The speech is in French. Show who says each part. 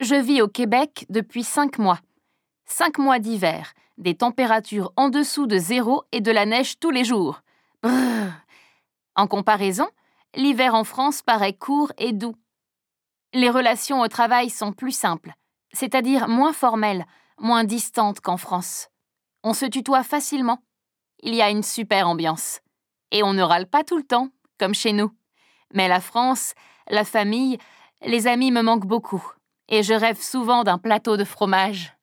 Speaker 1: Je vis au Québec depuis 5 mois. 5 mois d'hiver, des températures en dessous de zéro et de la neige tous les jours. Brrr. En comparaison, l'hiver en France paraît court et doux. Les relations au travail sont plus simples, c'est-à-dire moins formelles, moins distantes qu'en France. On se tutoie facilement. Il y a une super ambiance. Et on ne râle pas tout le temps, comme chez nous. Mais la France, la famille, les amis me manquent beaucoup. Et je rêve souvent d'un plateau de fromage.